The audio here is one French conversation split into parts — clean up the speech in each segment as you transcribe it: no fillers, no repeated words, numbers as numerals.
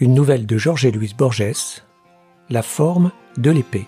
Une nouvelle de Jorge Luis Borges, La forme de l'épée.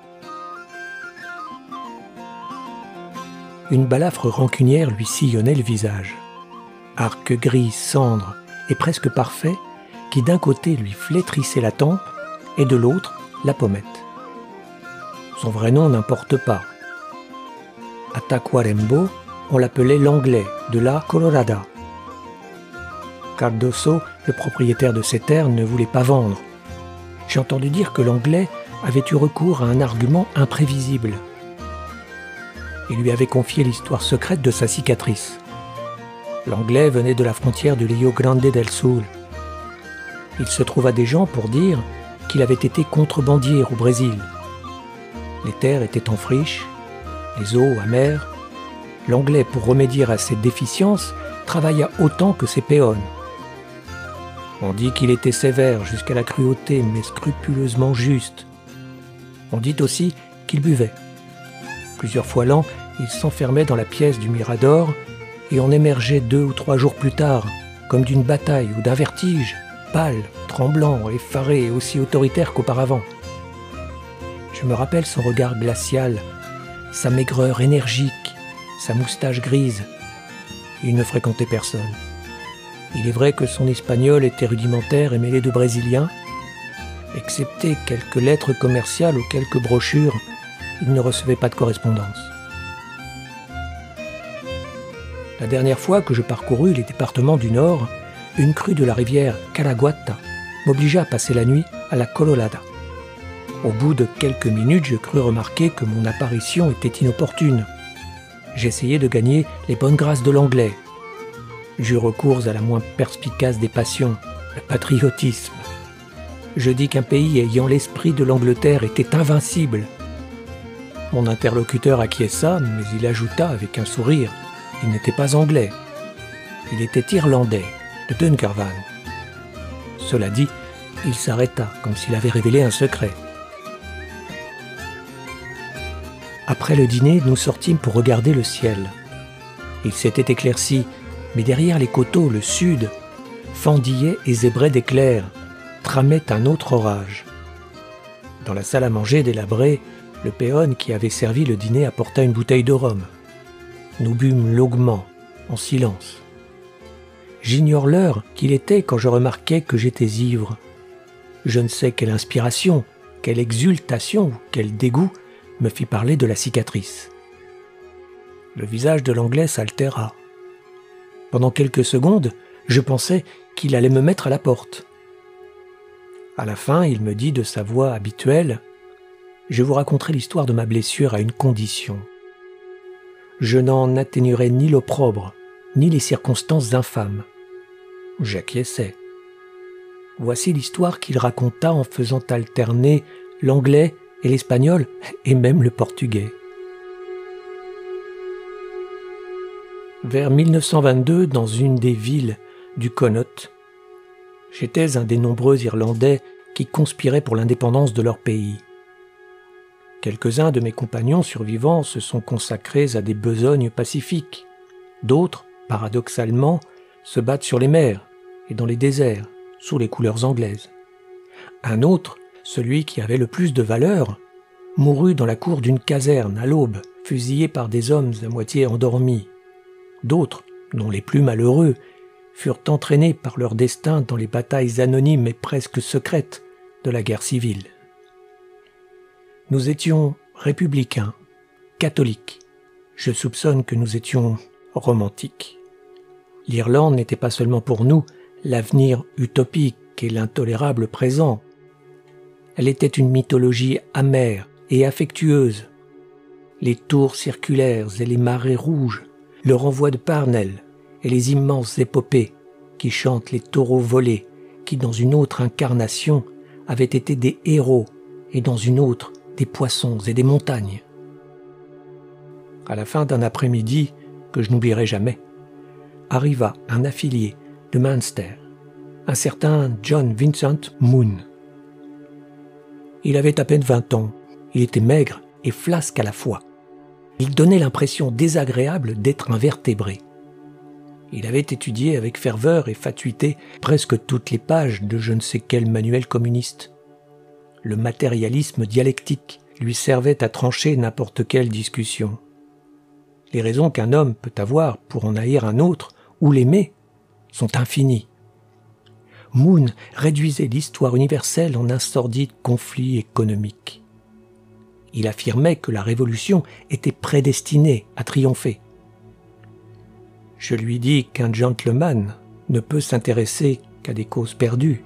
Une balafre rancunière lui sillonnait le visage. Arc gris, cendre et presque parfait, qui d'un côté lui flétrissait la tempe et de l'autre la pommette. Son vrai nom n'importe pas. À Tacuarembó, on l'appelait l'Anglais de la Colorada. Cardoso, le propriétaire de ces terres, ne voulait pas vendre. J'ai entendu dire que l'Anglais avait eu recours à un argument imprévisible. Il lui avait confié l'histoire secrète de sa cicatrice. L'Anglais venait de la frontière du Rio Grande del Sul. Il se trouva des gens pour dire qu'il avait été contrebandier au Brésil. Les terres étaient en friche, les eaux amères. L'Anglais, pour remédier à cette déficience, travailla autant que ses péons. On dit qu'il était sévère jusqu'à la cruauté, mais scrupuleusement juste. On dit aussi qu'il buvait. Plusieurs fois l'an, il s'enfermait dans la pièce du Mirador et on émergeait 2 ou 3 jours plus tard, comme d'une bataille ou d'un vertige, pâle, tremblant, effaré et aussi autoritaire qu'auparavant. Je me rappelle son regard glacial, sa maigreur énergique, sa moustache grise. Il ne fréquentait personne. Il est vrai que son espagnol était rudimentaire et mêlé de brésilien. Excepté quelques lettres commerciales ou quelques brochures, il ne recevait pas de correspondance. La dernière fois que je parcourus les départements du Nord, une crue de la rivière Caraguatá m'obligea à passer la nuit à la Colorada. Au bout de quelques minutes, je crus remarquer que mon apparition était inopportune. J'essayais de gagner les bonnes grâces de l'Anglais. J'eus recours à la moins perspicace des passions, le patriotisme. Je dis qu'un pays ayant l'esprit de l'Angleterre était invincible. Mon interlocuteur acquiesça, mais il ajouta avec un sourire, il n'était pas anglais. Il était irlandais, de Dungarvan. Cela dit, il s'arrêta, comme s'il avait révélé un secret. Après le dîner, nous sortîmes pour regarder le ciel. Il s'était éclairci, mais derrière les coteaux, le sud, fendillait et zébrait d'éclairs, tramait un autre orage. Dans la salle à manger délabrée, le péon qui avait servi le dîner apporta une bouteille de rhum. Nous bûmes longuement, en silence. J'ignore l'heure qu'il était quand je remarquai que j'étais ivre. Je ne sais quelle inspiration, quelle exultation ou quel dégoût me fit parler de la cicatrice. Le visage de l'Anglais s'altéra. Pendant quelques secondes, je pensais qu'il allait me mettre à la porte. À la fin, il me dit de sa voix habituelle « Je vous raconterai l'histoire de ma blessure à une condition. Je n'en atténuerai ni l'opprobre, ni les circonstances infâmes. » J'acquiesçai. Voici l'histoire qu'il raconta en faisant alterner l'anglais et l'espagnol, et même le portugais. Vers 1922, dans une des villes du Connaught, j'étais un des nombreux Irlandais qui conspiraient pour l'indépendance de leur pays. Quelques-uns de mes compagnons survivants se sont consacrés à des besognes pacifiques. D'autres, paradoxalement, se battent sur les mers et dans les déserts, sous les couleurs anglaises. Un autre, celui qui avait le plus de valeur, mourut dans la cour d'une caserne à l'aube, fusillé par des hommes à moitié endormis. D'autres, dont les plus malheureux, furent entraînés par leur destin dans les batailles anonymes et presque secrètes de la guerre civile. Nous étions républicains, catholiques. Je soupçonne que nous étions romantiques. L'Irlande n'était pas seulement pour nous l'avenir utopique et l'intolérable présent. Elle était une mythologie amère et affectueuse. Les tours circulaires et les marées rouges, le renvoi de Parnell et les immenses épopées qui chantent les taureaux volés, qui dans une autre incarnation avaient été des héros et dans une autre des poissons et des montagnes. À la fin d'un après-midi que je n'oublierai jamais, arriva un affilié de Munster, un certain John Vincent Moon. Il avait à peine 20 ans, il était maigre et flasque à la fois. Il donnait l'impression désagréable d'être invertébré. Il avait étudié avec ferveur et fatuité presque toutes les pages de je ne sais quel manuel communiste. Le matérialisme dialectique lui servait à trancher n'importe quelle discussion. Les raisons qu'un homme peut avoir pour en haïr un autre ou l'aimer sont infinies. Moon réduisait l'histoire universelle en un sordide conflit économique. Il affirmait que la révolution était prédestinée à triompher. Je lui dis qu'un gentleman ne peut s'intéresser qu'à des causes perdues.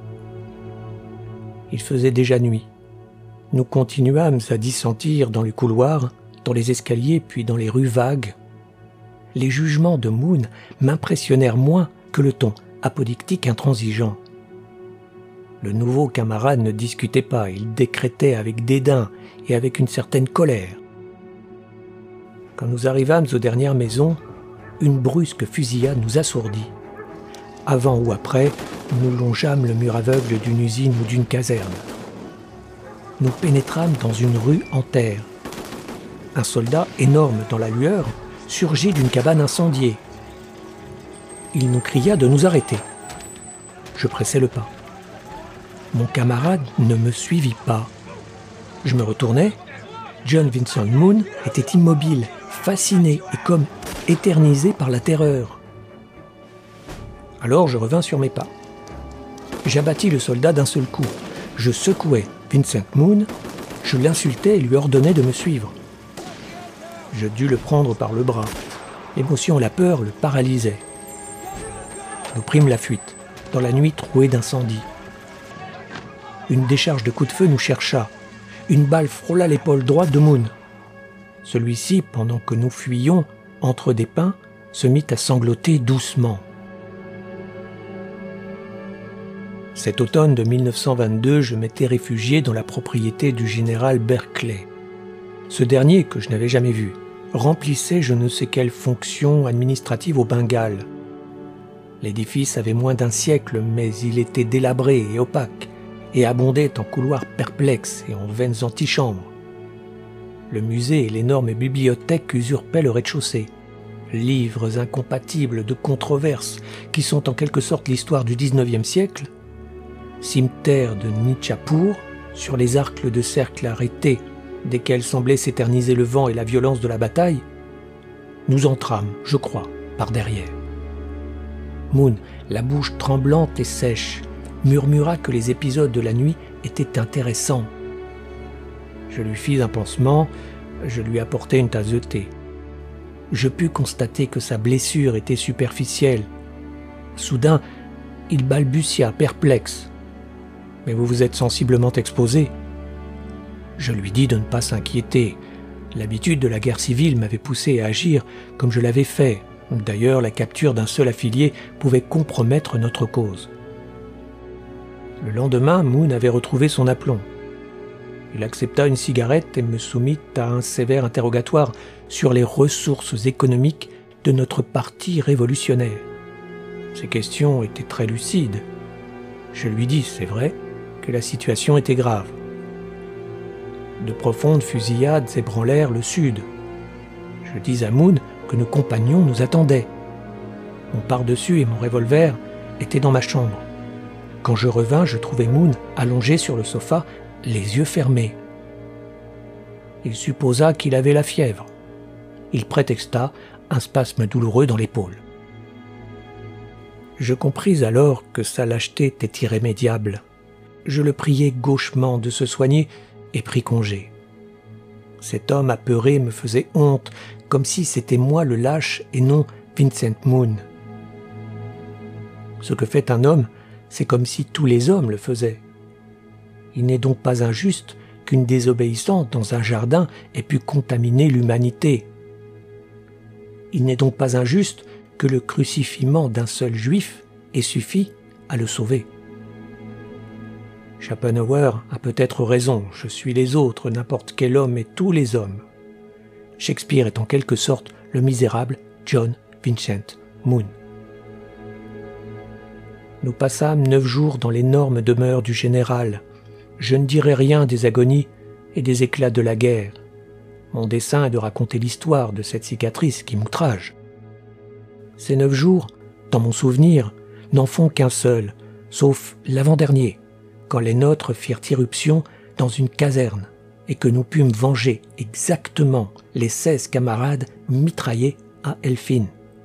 Il faisait déjà nuit. Nous continuâmes à dissentir dans les couloirs, dans les escaliers puis dans les rues vagues. Les jugements de Moon m'impressionnèrent moins que le ton apodictique intransigeant. Le nouveau camarade ne discutait pas, il décrétait avec dédain et avec une certaine colère. Quand nous arrivâmes aux dernières maisons, une brusque fusillade nous assourdit. Avant ou après, nous longeâmes le mur aveugle d'une usine ou d'une caserne. Nous pénétrâmes dans une rue en terre. Un soldat, énorme dans la lueur, surgit d'une cabane incendiée. Il nous cria de nous arrêter. Je pressai le pas. Mon camarade ne me suivit pas. Je me retournai. John Vincent Moon était immobile, fasciné et comme éternisé par la terreur. Alors je revins sur mes pas. J'abattis le soldat d'un seul coup. Je secouai Vincent Moon, je l'insultai et lui ordonnai de me suivre. Je dus le prendre par le bras. L'émotion et la peur le paralysaient. Nous prîmes la fuite, dans la nuit trouée d'incendies. Une décharge de coups de feu nous chercha. Une balle frôla l'épaule droite de Moon. Celui-ci, pendant que nous fuyions, entre des pins, se mit à sangloter doucement. Cet automne de 1922, je m'étais réfugié dans la propriété du général Berkeley. Ce dernier, que je n'avais jamais vu, remplissait je ne sais quelle fonction administrative au Bengale. L'édifice avait moins d'un siècle, mais il était délabré et opaque, et abondait en couloirs perplexes et en vaines antichambres. Le musée et l'énorme bibliothèque usurpaient le rez-de-chaussée. Livres incompatibles de controverses qui sont en quelque sorte l'histoire du XIXe siècle, cimetière de Nichapur, sur les arcs de cercle arrêtés, desquels semblait s'éterniser le vent et la violence de la bataille, nous entrâmes, je crois, par derrière. Moon, la bouche tremblante et sèche, murmura que les épisodes de la nuit étaient intéressants. Je lui fis un pansement, je lui apportai une tasse de thé. Je pus constater que sa blessure était superficielle. Soudain, il balbutia, perplexe. « Mais vous vous êtes sensiblement exposé. » Je lui dis de ne pas s'inquiéter. L'habitude de la guerre civile m'avait poussé à agir comme je l'avais fait. D'ailleurs, la capture d'un seul affilié pouvait compromettre notre cause. Le lendemain, Moon avait retrouvé son aplomb. Il accepta une cigarette et me soumit à un sévère interrogatoire sur les ressources économiques de notre parti révolutionnaire. Ces questions étaient très lucides. Je lui dis, c'est vrai, que la situation était grave. De profondes fusillades ébranlèrent le sud. Je dis à Moon que nos compagnons nous attendaient. Mon pardessus et mon revolver étaient dans ma chambre. Quand je revins, je trouvai Moon allongé sur le sofa, les yeux fermés. Il supposa qu'il avait la fièvre. Il prétexta un spasme douloureux dans l'épaule. Je compris alors que sa lâcheté était irrémédiable. Je le priai gauchement de se soigner et pris congé. Cet homme apeuré me faisait honte, comme si c'était moi le lâche et non Vincent Moon. Ce que fait un homme, c'est comme si tous les hommes le faisaient. Il n'est donc pas injuste qu'une désobéissance dans un jardin ait pu contaminer l'humanité. Il n'est donc pas injuste que le crucifiement d'un seul juif ait suffi à le sauver. Schopenhauer a peut-être raison, je suis les autres, n'importe quel homme et tous les hommes. Shakespeare est en quelque sorte le misérable John Vincent Moon. Nous passâmes 9 jours dans l'énorme demeure du général. Je ne dirai rien des agonies et des éclats de la guerre. Mon dessein est de raconter l'histoire de cette cicatrice qui m'outrage. Ces 9 jours, dans mon souvenir, n'en font qu'un seul, sauf l'avant-dernier, quand les nôtres firent irruption dans une caserne et que nous pûmes venger exactement les 16 camarades mitraillés à Elfin.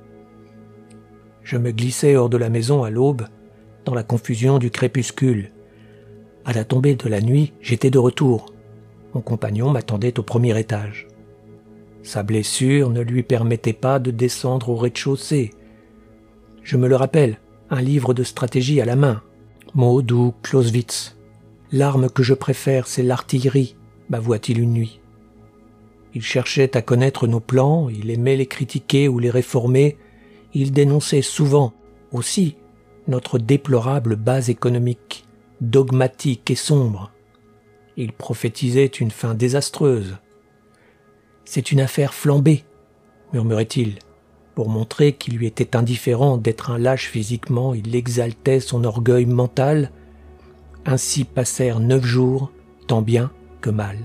Je me glissai hors de la maison à l'aube, dans la confusion du crépuscule. À la tombée de la nuit, j'étais de retour. Mon compagnon m'attendait au premier étage. Sa blessure ne lui permettait pas de descendre au rez-de-chaussée. Je me le rappelle, un livre de stratégie à la main. Maud ou Clausewitz. L'arme que je préfère, c'est l'artillerie, m'avoua-t-il une nuit. Il cherchait à connaître nos plans, il aimait les critiquer ou les réformer, il dénonçait souvent, aussi, notre déplorable base économique, dogmatique et sombre. Il prophétisait une fin désastreuse. « C'est une affaire flambée », murmurait-il. Pour montrer qu'il lui était indifférent d'être un lâche physiquement, il exaltait son orgueil mental. Ainsi passèrent 9 jours, tant bien que mal.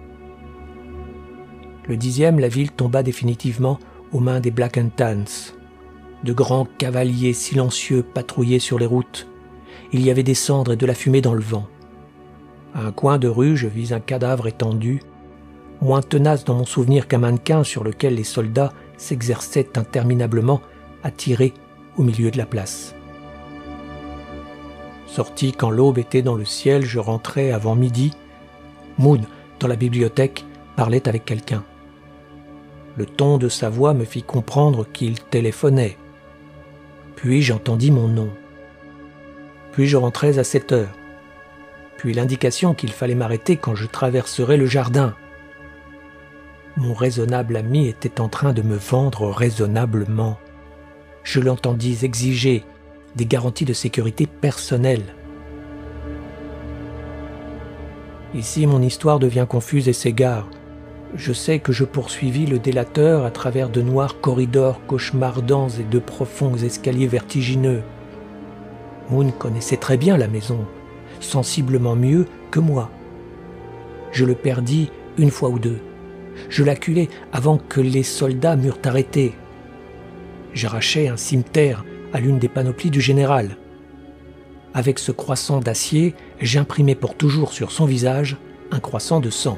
Le 10e, la ville tomba définitivement aux mains des Black and Tans. De grands cavaliers silencieux patrouillaient sur les routes. Il y avait des cendres et de la fumée dans le vent. À un coin de rue, je vis un cadavre étendu, moins tenace dans mon souvenir qu'un mannequin sur lequel les soldats s'exerçaient interminablement à tirer au milieu de la place. Sorti quand l'aube était dans le ciel, je rentrais avant midi. Moon, dans la bibliothèque, parlait avec quelqu'un. Le ton de sa voix me fit comprendre qu'il téléphonait. Puis j'entendis mon nom. Puis je rentrais à 7 heures. Puis l'indication qu'il fallait m'arrêter quand je traverserais le jardin. Mon raisonnable ami était en train de me vendre raisonnablement. Je l'entendis exiger des garanties de sécurité personnelle. Ici, mon histoire devient confuse et s'égare. Je sais que je poursuivis le délateur à travers de noirs corridors cauchemardants et de profonds escaliers vertigineux. Moon connaissait très bien la maison, sensiblement mieux que moi. Je le perdis une fois ou deux. Je l'acculai avant que les soldats m'eurent arrêté. J'arrachai un cimeterre à l'une des panoplies du général. Avec ce croissant d'acier, j'imprimai pour toujours sur son visage un croissant de sang.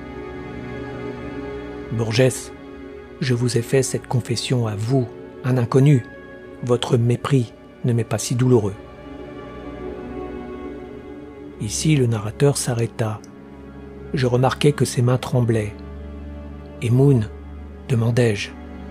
Borges, je vous ai fait cette confession à vous, un inconnu. Votre mépris ne m'est pas si douloureux. Ici, le narrateur s'arrêta. Je remarquai que ses mains tremblaient. « Et Moon ?» demandai-je.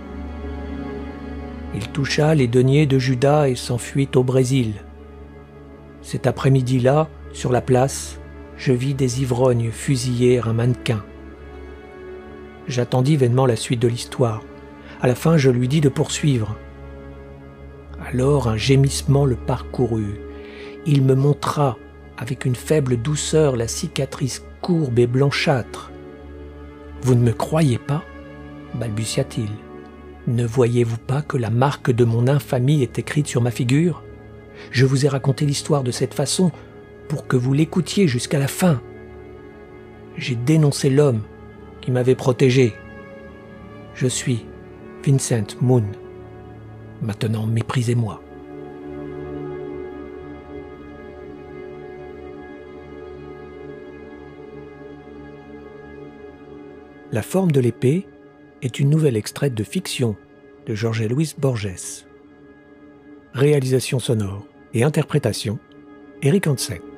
Il toucha les deniers de Judas et s'enfuit au Brésil. Cet après-midi-là, sur la place, je vis des ivrognes fusiller un mannequin. J'attendis vainement la suite de l'histoire. À la fin, je lui dis de poursuivre. Alors un gémissement le parcourut. Il me montra avec une faible douceur la cicatrice courbe et blanchâtre. « Vous ne me croyez pas ?» balbutia-t-il. « Ne voyez-vous pas que la marque de mon infamie est écrite sur ma figure ? Je vous ai raconté l'histoire de cette façon pour que vous l'écoutiez jusqu'à la fin. J'ai dénoncé l'homme qui m'avait protégé. Je suis Vincent Moon. Maintenant, méprisez-moi. » La forme de l'épée est une nouvelle extraite de Fiction de Jorge Luis Borges. Réalisation sonore et interprétation, Eric Hansen.